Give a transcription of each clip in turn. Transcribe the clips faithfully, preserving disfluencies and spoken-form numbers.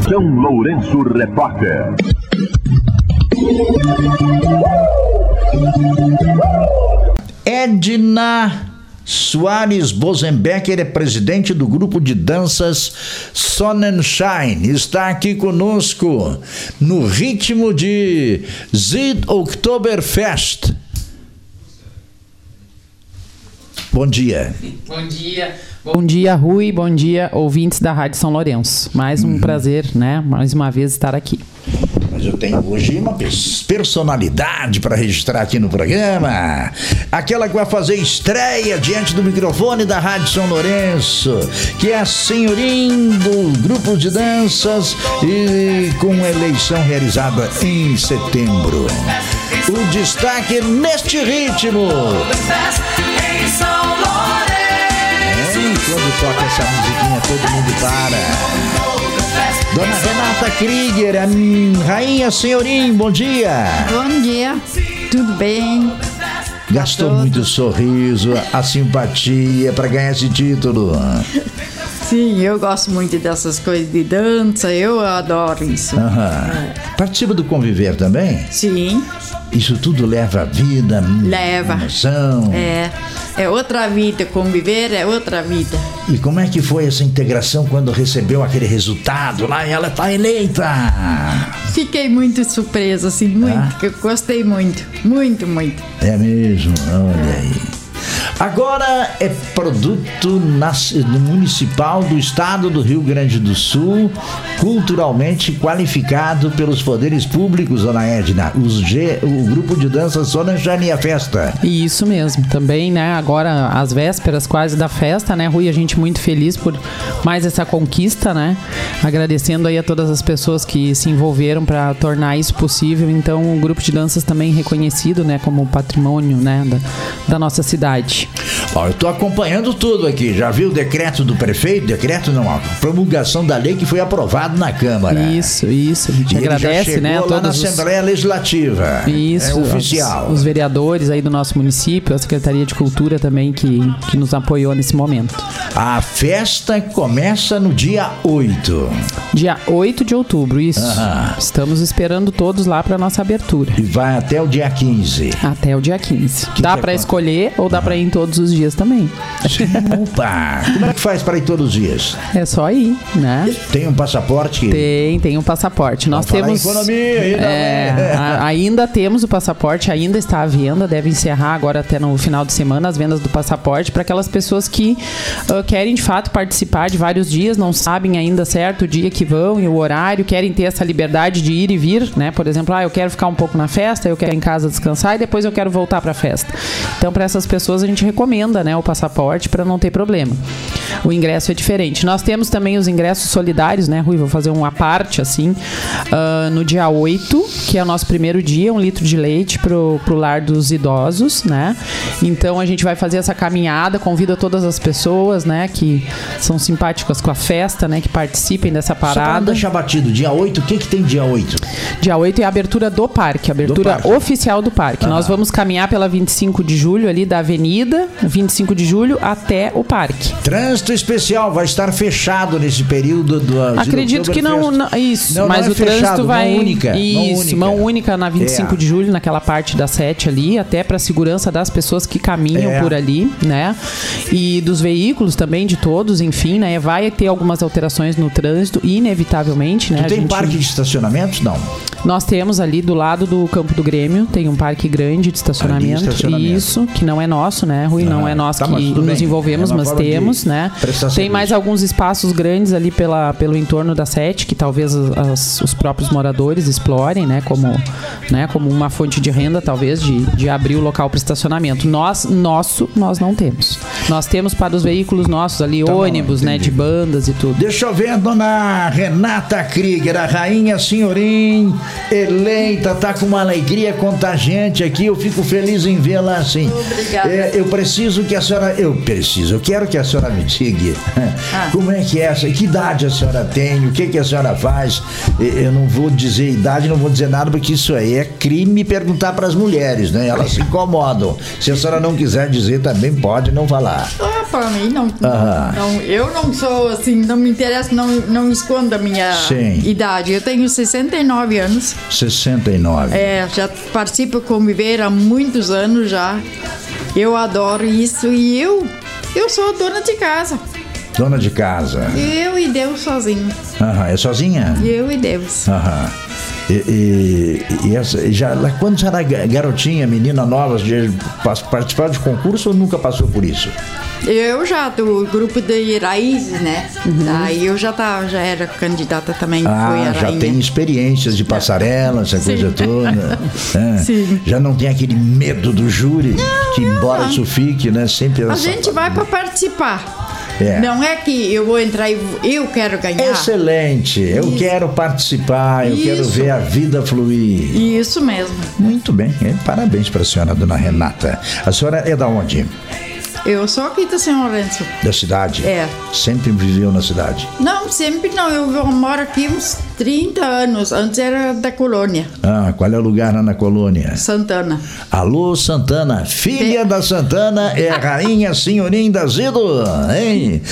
São Lourenço Repórter. Edna Soares Bozenbecker é presidente do grupo de danças Sonnenschein. Está aqui conosco no ritmo de Zid Oktoberfest. Bom dia. Bom dia. Bom dia, Rui. Bom dia, ouvintes da Rádio São Lourenço. Mais um uhum. prazer, né? Mais uma vez estar aqui. Mas eu tenho hoje uma personalidade para registrar aqui no programa. Aquela que vai fazer estreia diante do microfone da Rádio São Lourenço, que é a senhorinha do grupo de danças e com eleição realizada em setembro. O destaque neste ritmo. É, quando toca essa musiquinha todo mundo para. Dona Renata Krieger, a rainha senhorim, bom dia. Bom dia, tudo bem? Gastou muito sorriso, a simpatia para ganhar esse título. Sim, eu gosto muito dessas coisas de dança, eu adoro isso. Uhum. É. Participa do Conviver também? Sim. Isso tudo leva a vida, leva. Emoção. É, é outra vida, conviver é outra vida. E como é que foi essa integração quando recebeu aquele resultado lá e ela está eleita? Fiquei muito surpresa, assim, muito, ah? que eu gostei muito, muito, muito. É mesmo, olha aí. Agora é produto municipal do estado do Rio Grande do Sul, culturalmente qualificado pelos poderes públicos, Ana Edna, os G, o grupo de dança Sonnenschein e a festa. Isso mesmo, também, né, agora as vésperas quase da festa, né, Rui, a gente muito feliz por mais essa conquista, né, agradecendo aí a todas as pessoas que se envolveram para tornar isso possível. Então o grupo de danças também reconhecido, né, como patrimônio, né, da, da nossa cidade. Ó, eu tô acompanhando tudo aqui. Já viu o decreto do prefeito? Decreto não, a promulgação da lei que foi aprovado na Câmara. Isso, isso. A gente e agradece, né? Lá na os... Assembleia Legislativa. Isso. É oficial. Os, os vereadores aí do nosso município, a Secretaria de Cultura também que, que nos apoiou nesse momento. A festa começa no dia oito. Dia oito de outubro, isso. Uhum. Estamos esperando todos lá para nossa abertura. E vai até o dia quinze. Até o dia quinze. Que dá para escolher ou dá uhum. para ir em todos os dias também. Opa! Como é que faz para ir todos os dias? É só ir, né? Tem um passaporte? Tem, tem um passaporte. Nós temos. Economia, aí é, a, ainda temos o passaporte, ainda está à venda. Deve encerrar agora até no final de semana as vendas do passaporte para aquelas pessoas que uh, querem de fato participar de vários dias, não sabem ainda certo o dia que vão e o horário, querem ter essa liberdade de ir e vir, né? Por exemplo, ah, eu quero ficar um pouco na festa, eu quero ir em casa descansar e depois eu quero voltar para a festa. Então, para essas pessoas a gente recomenda, né, o passaporte para não ter problema. O ingresso é diferente. Nós temos também os ingressos solidários, né, Rui? Vou fazer uma parte assim, uh, no dia oito, que é o nosso primeiro dia, um litro de leite pro, pro lar dos idosos, né? Então a gente vai fazer essa caminhada, convida todas as pessoas, né, que são simpáticas com a festa, né, que participem dessa parada. Só pra não deixar batido, dia oito, o que que tem dia oito? Dia oito é a abertura do parque, a abertura do parque. Oficial do parque. Ah. Nós vamos caminhar pela vinte e cinco de julho ali da avenida, vinte e cinco de julho até o parque. Trânsito especial vai estar fechado nesse período do Acredito que não, não, isso, não, mas não é o trânsito fechado, vai mão única, isso, mão única, mão única na vinte e cinco é. de julho, naquela parte da sete ali, até para segurança das pessoas que caminham é. por ali, né? E dos veículos também, de todos, enfim, né? Vai ter algumas alterações no trânsito, inevitavelmente, né? Tu tem gente... parque de estacionamento? Não. Nós temos ali do lado do Campo do Grêmio, tem um parque grande de estacionamento, estacionamento. Isso, que não é nosso, né, Rui? Ah, não é nós tá, que nos bem. envolvemos, é mas temos, né? Tem mais alguns espaços grandes ali pela, pelo entorno da sete, que talvez as, os próprios moradores explorem, né? Como, né? Como uma fonte de renda, talvez, de, de abrir o local para estacionamento. Nós, nosso, nós não temos. Nós temos para os veículos nossos ali, tá ônibus, bom, né? De bandas e tudo. Deixa eu ver a dona Renata Krieger, a rainha senhorim, eleita, tá com uma alegria contagiante aqui. Eu fico feliz em vê-la assim. Obrigada. É, eu preciso que a senhora, eu preciso, eu quero que a senhora me Sig, ah. como é que é essa? Que idade a senhora tem? O que, que a senhora faz? Eu não vou dizer idade, não vou dizer nada, porque isso aí é crime perguntar para as mulheres, né? Elas se incomodam. Se a senhora não quiser dizer, também pode não falar. Ah, para mim, não, ah. não. Eu não sou assim, não me interessa, não, não escondo a minha Sim. idade. Eu tenho sessenta e nove anos. sessenta e nove. É, já participo Conviver há muitos anos já. Eu adoro isso e eu, eu sou dona de casa. Dona de casa. Eu e Deus sozinho. Aham, é sozinha? Eu e Deus. Aham. E, e, e essa, já, quando você era garotinha, menina nova, já participava de concurso ou nunca passou por isso? Eu já, do grupo de Raízes, né? Uhum. Daí eu já, tá, já era candidata também. Ah, foi a já rainha. Tem experiências de passarela, essa Sim. coisa toda. É. Sim. Já não tem aquele medo do júri, não, que embora não. isso fique, né? Sempre a gente vai para participar. É. Não é que eu vou entrar e eu quero ganhar. Excelente, eu Isso. quero participar, eu Isso. quero ver a vida fluir. Isso mesmo. Muito bem, parabéns para a senhora, dona Renata. A senhora é da onde? Eu sou aqui do São Lourenço. Da cidade? É. Sempre viveu na cidade? Não, sempre não. Eu moro aqui uns trinta anos. Antes era da colônia. Ah, qual é o lugar lá na colônia? Santana. Alô, Santana. Filha é. da Santana é a rainha senhorinha Zido, hein?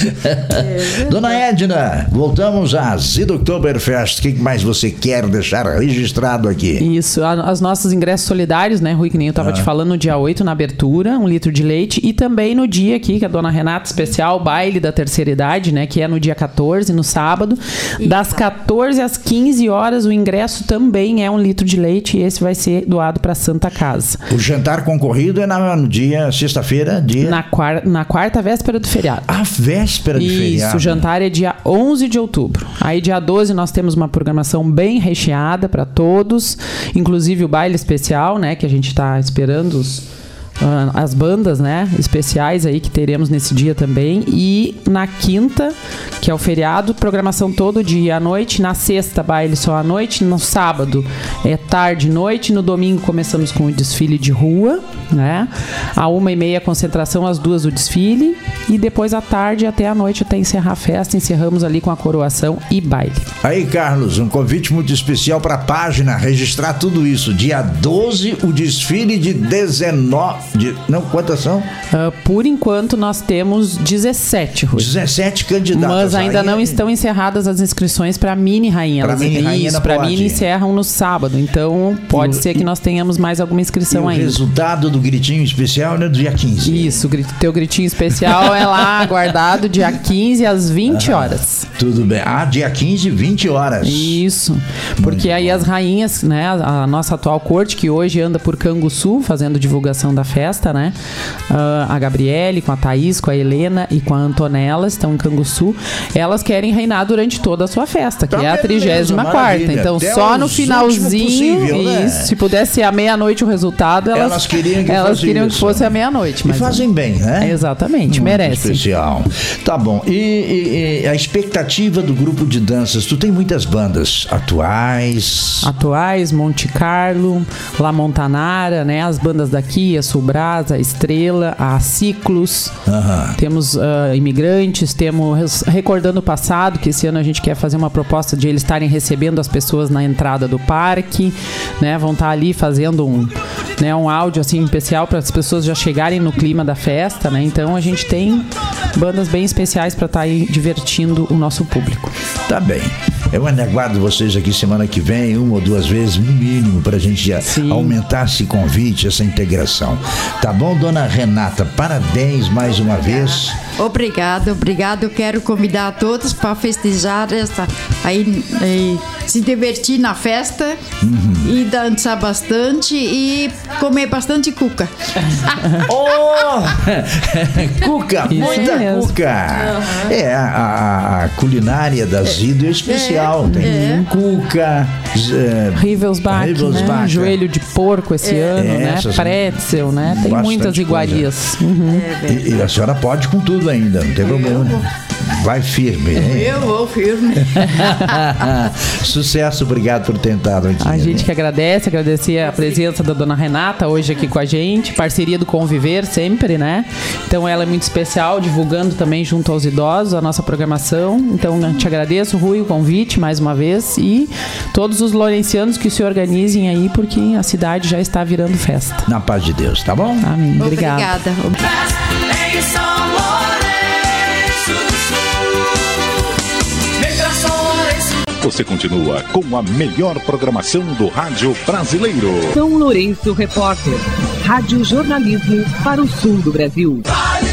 É Dona Edna, voltamos à Zido Oktoberfest. O que mais você quer deixar registrado aqui? Isso, as nossos ingressos solidários, né, Rui, que nem eu tava ah. te falando, no dia oito, na abertura, um litro de leite, e também no dia aqui, que a dona Renata especial, baile da terceira idade, né, que é no dia quatorze, no sábado, Eita. das quatorze às quinze horas, o ingresso também é um litro de leite, e esse vai ser doado para Santa Casa. O jantar concorrido é na, no dia, sexta-feira, dia... Na, quar, na quarta véspera do feriado. A véspera de Isso, feriado. Isso, o jantar é dia onze de outubro. Aí dia doze nós temos uma programação bem recheada para todos, inclusive o baile especial, né, que a gente está esperando os... as bandas, né, especiais aí que teremos nesse dia também. E na quinta, que é o feriado, programação todo dia à noite. Na sexta, baile só à noite. No sábado é tarde e noite. No domingo começamos com o desfile de rua, né, a uma e meia concentração, às duas o desfile, e depois à tarde até à noite até encerrar a festa. Encerramos ali com a coroação e baile. Aí, Carlos, um convite muito especial para a página registrar tudo isso. Dia doze, o desfile de dezenove. De, não, quantas são? Uh, por enquanto nós temos dezessete, Rui. dezessete candidatas. Mas ainda aí, não estão encerradas as inscrições para mini rainha. Para mini rainha Isso, para mini encerram no sábado. Então pode o, ser que nós tenhamos mais alguma inscrição e ainda. O resultado do gritinho especial é no dia quinze. Isso, o teu gritinho especial é lá aguardado dia quinze às vinte horas. Ah, tudo bem. Ah, dia quinze, vinte horas. Isso. Porque muito aí bom. As rainhas, né, a, a nossa atual corte, que hoje anda por Canguçu fazendo divulgação da festa, né? Uh, a Gabriele com a Thaís, com a Helena e com a Antonella estão em Canguçu. Elas querem reinar durante toda a sua festa, que tá, é a trigésima quarta. Então até só no finalzinho, possível, né? Isso, se pudesse ser à meia-noite o resultado, elas, elas queriam que, elas queriam que fosse à meia-noite. E fazem bem, né? Exatamente, merece. Especial. Tá bom. E, e, e a expectativa do grupo de danças? Tu tem muitas bandas atuais. Atuais, Monte Carlo, La Montanara, né? As bandas daqui, a Sulbras, a Estrela, a Ciclos. Uhum. Temos uh, imigrantes, temos Recordando o Passado, que esse ano a gente quer fazer uma proposta de eles estarem recebendo as pessoas na entrada do parque, né? Vão estar ali fazendo um, né, um áudio assim especial para as pessoas já chegarem no clima da festa, né? Então a gente tem bandas bem especiais para estar aí divertindo o nosso público. Tá bem. Eu aguardo vocês aqui semana que vem, uma ou duas vezes, no mínimo, para a gente já Sim. aumentar esse convite, essa integração. Tá bom, dona Renata? Parabéns mais uma vez. Obrigado, obrigado. Eu quero convidar a todos para festejar essa, aí, aí, se divertir na festa, uhum. e dançar bastante e comer bastante cuca. Oh! Cuca, Isso muita mesmo. cuca. Uhum. É, a, a culinária da Zido é especial. É, tem é. cuca, é, Rivelsbach, né? Joelho de porco esse é. ano, é, né? Pretzel, né? Tem muitas iguarias. Uhum. É, e, e a senhora pode com tudo ainda, não tem problema. Vai firme, hein? Eu vou firme. Sucesso, obrigado por ter entrado aqui. A gente né? que agradece, agradecer a presença da dona Renata hoje aqui com a gente, parceria do Conviver sempre, né? Então ela é muito especial, divulgando também junto aos idosos a nossa programação. Então eu te agradeço, Rui, o convite mais uma vez e todos os lourencianos que se organizem aí, porque a cidade já está virando festa. Na paz de Deus, tá bom? Amém. Obrigada. Obrigada. Você continua com a melhor programação do rádio brasileiro. São Lourenço Repórter. Rádio Jornalismo para o sul do Brasil.